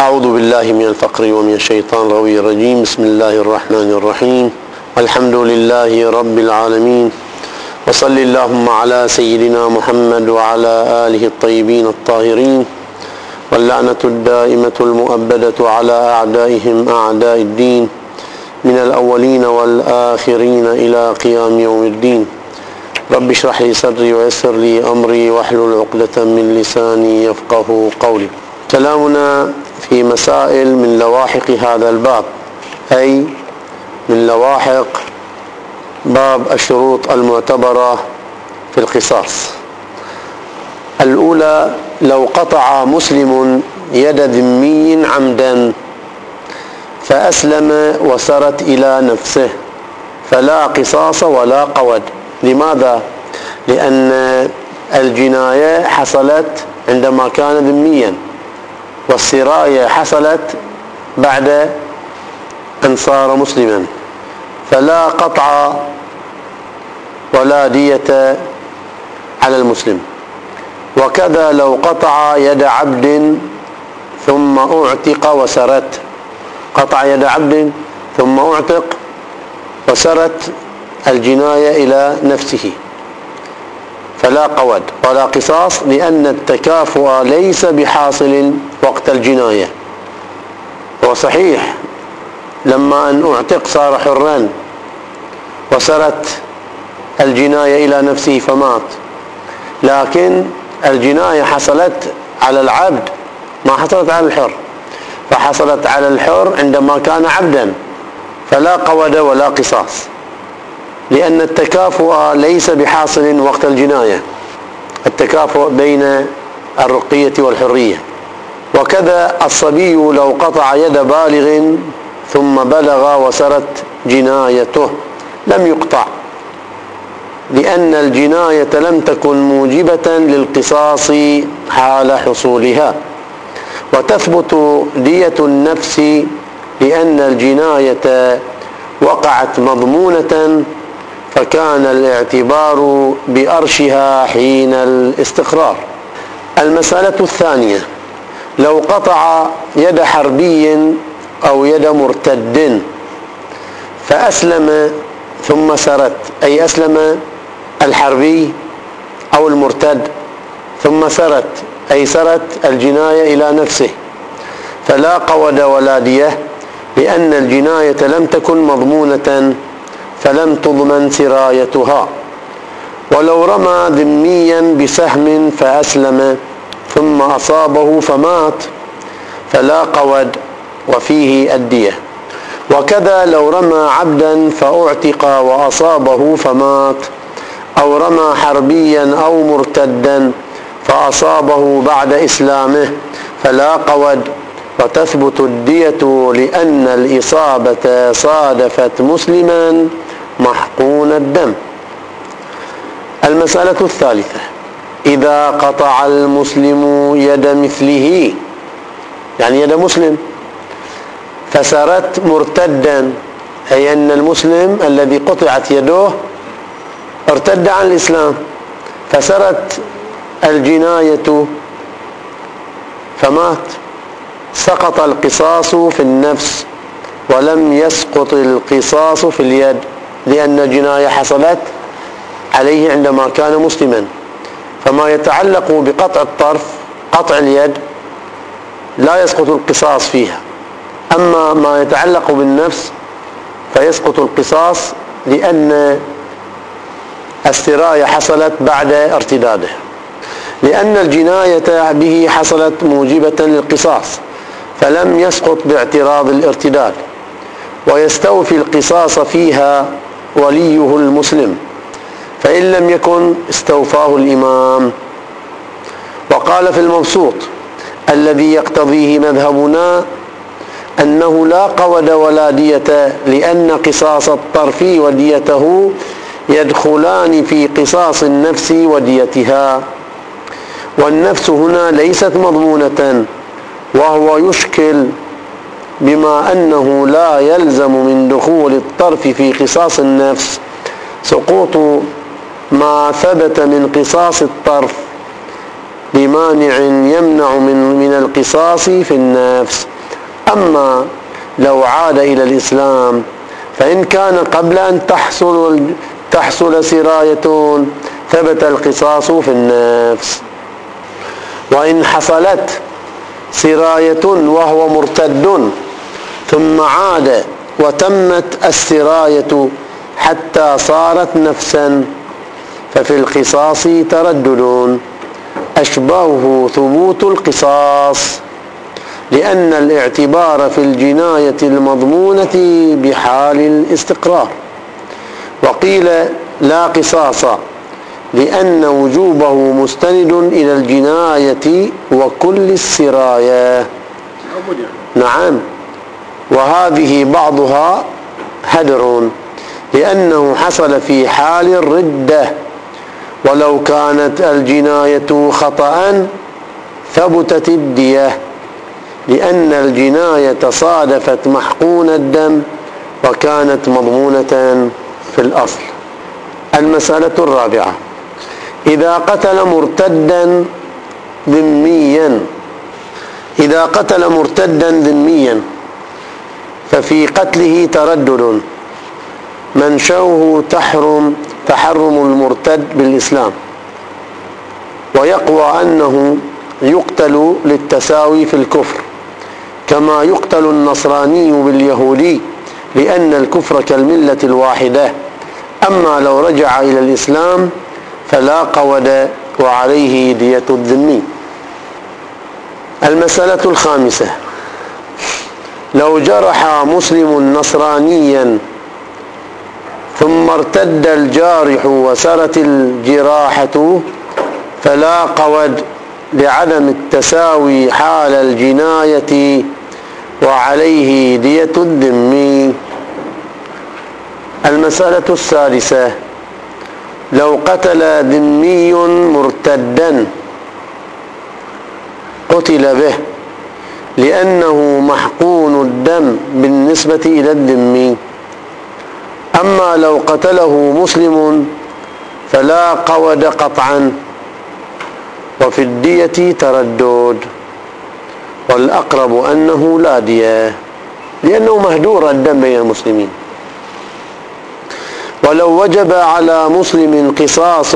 أعوذ بالله من الفقر ومن الشيطان الرجيم. بسم الله الرحمن الرحيم. الحمد لله رب العالمين، وصل اللهم على سيدنا محمد وعلى آله الطيبين الطاهرين، واللعنة الدائمة المؤبدة على أعدائهم أعداء الدين من الأولين والآخرين إلى قيام يوم الدين. رب اشرح لي صدري ويسر لي أمري واحلل عقدة من لساني يفقه قولي. كلامنا في مسائل من لواحق هذا الباب، أي من لواحق باب الشروط المعتبرة في القصاص. الأولى: لو قطع مسلم يد ذمي عمدا فأسلم وسرت إلى نفسه فلا قصاص ولا قود. لماذا؟ لأن الجناية حصلت عندما كان ذميا، والسراية حصلت بعد أن صار مسلما، فلا قطع ولا دية على المسلم. وكذا لو قطع يد عبد ثم أعتق وسرت، قطع يد عبد ثم أعتق وسرت الجناية إلى نفسه فلا قود ولا قصاص، لأن التكافؤ ليس بحاصل وقت الجناية. وصحيح لما أن أعتق صار حرا وسرت الجناية إلى نفسه فمات، لكن الجناية حصلت على العبد ما حصلت على الحر، فحصلت على الحر عندما كان عبدا، فلا قود ولا قصاص، لأن التكافؤ ليس بحاصل وقت الجناية، التكافؤ بين الرقية والحرية. وكذا الصبي لو قطع يد بالغ ثم بلغ وسرت جنايته لم يقطع، لأن الجناية لم تكن موجبة للقصاص حال حصولها. وتثبت دية النفس لأن الجناية وقعت مضمونة، فكان الاعتبار بأرشها حين الاستقرار. المسألة الثانية: لو قطع يد حربي أو يد مرتد فأسلم ثم سرت، أي أسلم الحربي أو المرتد ثم سرت، أي سرت الجناية إلى نفسه، فلا قود ولا دية، لأن الجناية لم تكن مضمونة فلم تضمن سرايتها. ولو رمى ذميا بسهم فأسلم ثم أصابه فمات فلا قود وفيه الدية. وكذا لو رمى عبدا فأعتق وأصابه فمات، أو رمى حربيا أو مرتدا فأصابه بعد إسلامه فلا قود، وتثبت الدية لأن الإصابة صادفت مسلما محقون الدم. المسألة الثالثة: إذا قطع المسلم يد مثله، يعني يد مسلم، فسرت مرتدا، أي أن المسلم الذي قطعت يده ارتد عن الإسلام، فسرت الجناية فمات، سقط القصاص في النفس ولم يسقط القصاص في اليد، لأن الجناية حصلت عليه عندما كان مسلما. فما يتعلق بقطع الطرف، قطع اليد، لا يسقط القصاص فيها. أما ما يتعلق بالنفس فيسقط القصاص، لأن السراية حصلت بعد ارتداده، لأن الجناية به حصلت موجبة للقصاص، فلم يسقط باعتراض الارتداد، ويستوفي القصاص فيها وليه المسلم، فإن لم يكن استوفاه الإمام. وقال في المبسوط: الذي يقتضيه مذهبنا أنه لا قود ولا دية، لأن قصاص الطرف وديته يدخلان في قصاص النفس وديتها، والنفس هنا ليست مضمونة، وهو يشكل بما أنه لا يلزم من دخول الطرف في قصاص النفس سقوط ما ثبت من قصاص الطرف بمانع يمنع من القصاص في النفس. أما لو عاد إلى الإسلام فإن كان قبل أن تحصل سراية ثبت القصاص في النفس. وإن حصلت سراية وهو مرتد ثم عاد وتمت السراية حتى صارت نفسا ففي القصاص تردد أشبهه ثبوت القصاص، لأن الاعتبار في الجناية المضمونة بحال الاستقرار. وقيل لا قصاص لأن وجوبه مستند إلى الجناية وكل السرايا. نعم، وهذه بعضها هدر لأنه حصل في حال الردة، ولو كانت الجناية خطأ ثبتت الدية، لأن الجناية صادفت محقون الدم وكانت مضمونة في الأصل. المسألة الرابعة: إذا قتل مرتدا ذميا ففي قتله تردد، منشأه تحرم المرتد بالإسلام، ويقوى أنه يقتل للتساوي في الكفر كما يقتل النصراني باليهودي، لأن الكفر كالملة الواحدة. أما لو رجع إلى الإسلام فلا قود وعليه دية الذمي. المسألة الخامسة: لو جرح مسلم نصرانيا ثم ارتد الجارح وسرت الجراحة فلا قود لعدم التساوي حال الجناية وعليه دية الذمي. المسألة السادسة: لو قتل ذمي مرتدا قتل به لأنه محقون الدم بالنسبة إلى الذمي. أما لو قتله مسلم فلا قود قطعا، وفي الدية تردد، والأقرب أنه لا دية لأنه مهدور الدم بين المسلمين. ولو وجب على مسلم قصاص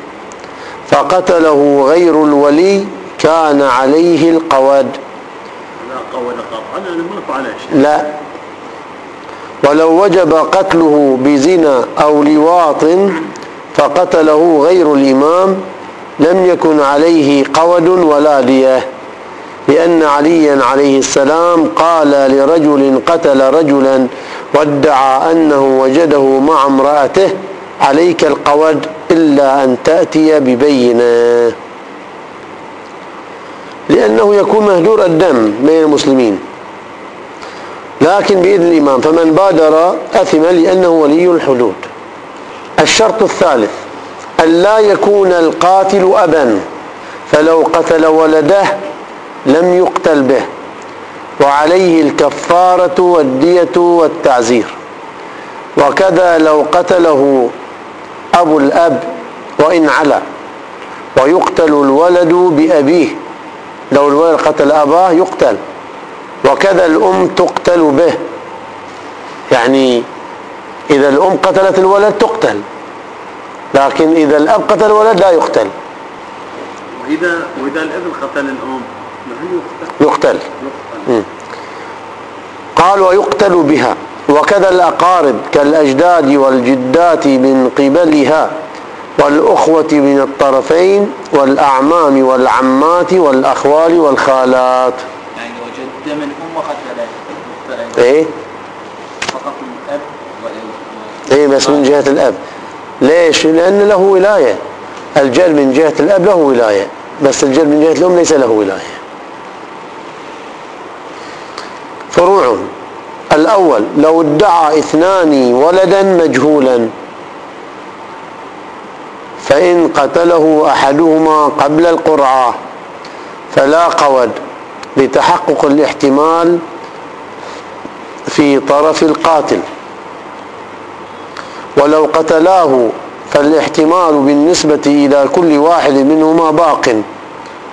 فقتله غير الولي كان عليه القود. لا قود قطعا يعني ما فعل شيء. لا، ولو وجب قتله بزنا أو لواط فقتله غير الإمام لم يكن عليه قود ولا دية، لأن عليا عليه السلام قال لرجل قتل رجلا وادعى أنه وجده مع امرأته: عليك القود إلا أن تأتي ببينة، لأنه يكون مهدور الدم بين المسلمين، لكن بإذن الإمام، فمن بادر أثم لأنه ولي الحدود. الشرط الثالث: ألا يكون القاتل أبا، فلو قتل ولده لم يقتل به، وعليه الكفارة والدية والتعزير. وكذا لو قتله أبو الأب وإن علا، ويقتل الولد بأبيه، لو الولد قتل أباه يقتل، وكذا الأم تقتل به، يعني إذا الأم قتلت الولد تقتل، لكن إذا الأب قتل الولد لا يقتل. وإذا الابن قتل الأم يقتل. قال: ويقتل بها. وكذا الأقارب كالأجداد والجدات من قبلها، والأخوة من الطرفين، والأعمام والعمات والأخوال والخالات. يعني وجد من أم قتل إيه؟ فقط من الأب إيه بس من جهة الأب. ليش؟ لأن له ولاية. الجد من جهة الأب له ولاية، بس الجد من جهة الأم ليس له ولاية. فروع: الأول: لو ادعى اثنان ولدا مجهولا فإن قتله أحدهما قبل القرعة فلا قود لتحقق الاحتمال في طرف القاتل، ولو قتلاه فالاحتمال بالنسبة إلى كل واحد منهما باق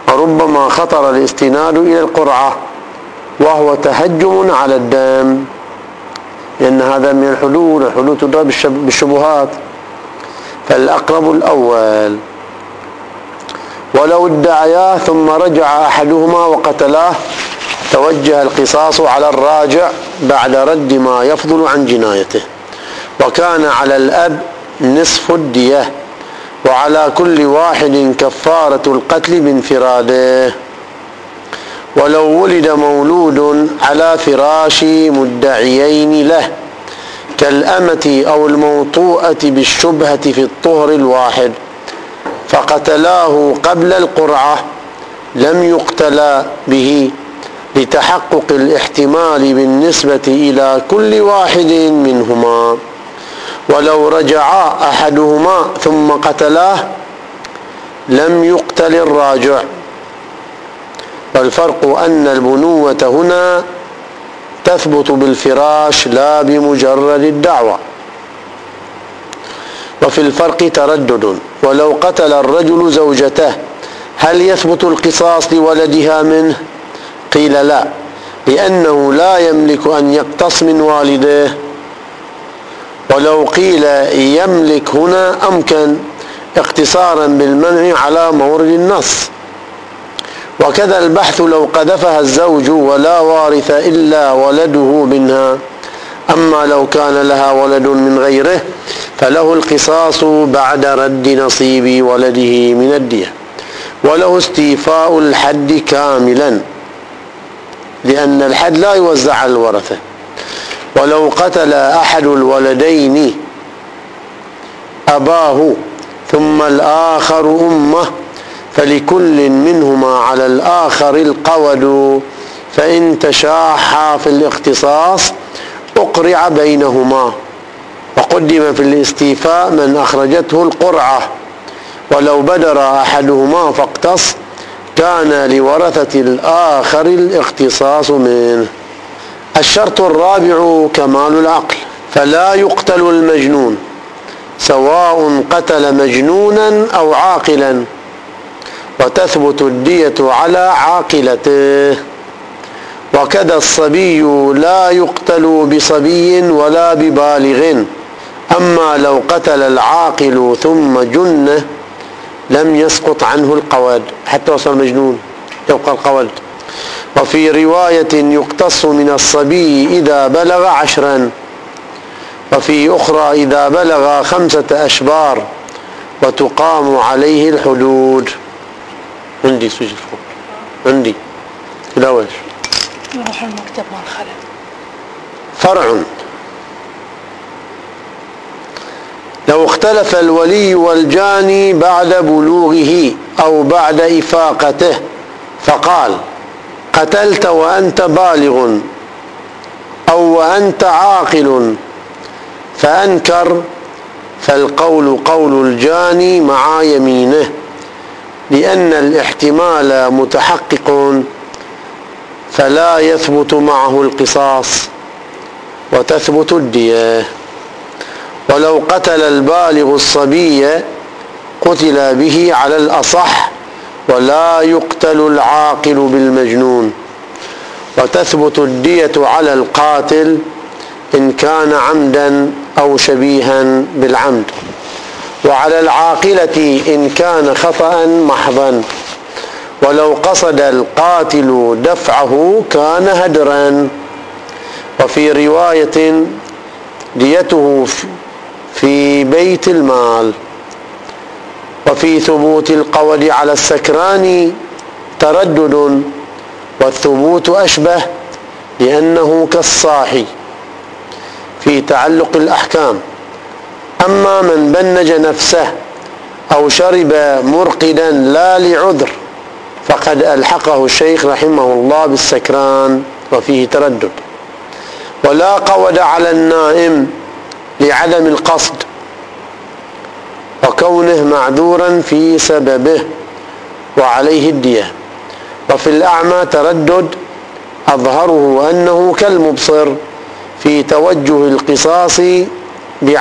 وربما خطر الاستناد إلى القرعة وهو تهجم على الدم، لأن هذا من الحدود تضرب بالشبهات. فالأقرب الأول. ولو ادعياه ثم رجع أحدهما وقتلاه توجه القصاص على الراجع بعد رد ما يفضل عن جنايته، وكان على الأب نصف الدية، وعلى كل واحد كفارة القتل بانفراده. ولو ولد مولود على فراش مدعيين له كالأمة أو الموطوءة بالشبهة في الطهر الواحد فقتلاه قبل القرعة لم يقتلا به لتحقق الاحتمال بالنسبة إلى كل واحد منهما. ولو رجعا أحدهما ثم قتلاه لم يقتل الراجع. والفرق أن البنوة هنا تثبت بالفراش لا بمجرد الدعوة. وفي الفرق تردد. ولو قتل الرجل زوجته هل يثبت القصاص لولدها منه؟ قيل لا، لأنه لا يملك أن يقتص من والديه. ولو قيل يملك هنا أمكن اقتصارا بالمنع على مورد النص. وكذا البحث لو قذفها الزوج ولا وارث إلا ولده منها. أما لو كان لها ولد من غيره فله القصاص بعد رد نصيب ولده من الدية، وله استيفاء الحد كاملا لأن الحد لا يوزع على الورثة. ولو قتل أحد الولدين أباه ثم الآخر أمه فلكل منهما على الآخر القود، فإن تشاحا في الاختصاص أقرع بينهما. وقدم في الاستيفاء من أخرجته القرعة. ولو بدر أحدهما فاقتص كان لورثة الآخر الاختصاص منه. الشرط الرابع كمال العقل، فلا يقتل المجنون سواء قتل مجنونا أو عاقلا، وتثبت الدية على عاقلته. وكذا الصبي لا يقتل بصبي ولا ببالغ. أما لو قتل العاقل ثم جنه لم يسقط عنه القود حتى وصل مجنون يبقى القود. وفي رواية يقتص من الصبي إذا بلغ 10، وفي أخرى إذا بلغ 5 أشبار، وتقام عليه الحدود. عندي سجل فوق عندي لا وش نروح المكتب مع الخالد. فرع. لو اختلف الولي والجاني بعد بلوغه أو بعد إفاقته فقال قتلت وأنت بالغ أو وأنت عاقل فأنكر، فالقول قول الجاني مع يمينه، لأن الاحتمال متحقق فلا يثبت معه القصاص وتثبت الدية. ولو قتل البالغ الصبي قتل به على الأصح، ولا يقتل العاقل بالمجنون، وتثبت الدية على القاتل إن كان عمدا أو شبيها بالعمد، وعلى العاقلة إن كان خطأ محضا. ولو قصد القاتل دفعه كان هدرا. وفي رواية ديته في بيت المال. وفي ثبوت القود على السكران تردد، والثبوت أشبه لأنه كالصاحي في تعلق الأحكام. أما من بنج نفسه أو شرب مرقدا لا لعذر فقد ألحقه الشيخ رحمه الله بالسكران، وفيه تردد. ولا قود على النائم لعدم القصد وكونه معذورا في سببه وعليه الدية. وفي الأعمى تردد أظهره أنه كالمبصر في توجه القصاص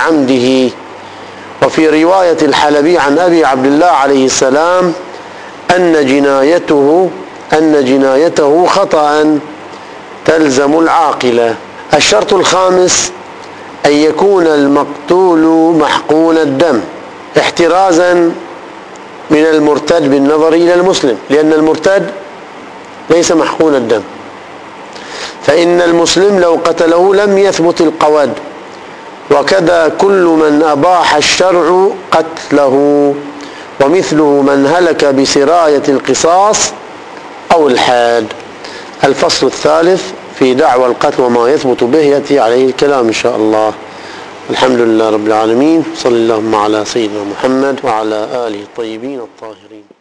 بعمده. وفي رواية الحلبي عن أبي عبد الله عليه السلام أن جنايته خطأ تلزم العاقلة. الشرط الخامس أن يكون المقتول محقون الدم احترازا من المرتد بالنظر إلى المسلم، لأن المرتد ليس محقون الدم، فإن المسلم لو قتله لم يثبت القود، وكذا كل من أباح الشرع قتله، ومثله من هلك بسراية القصاص أو الحاد. الفصل الثالث في دعوى القتل وما يثبت به يأتي عليه الكلام إن شاء الله. الحمد لله رب العالمين، صلى اللهم على سيدنا محمد وعلى آله الطيبين الطاهرين.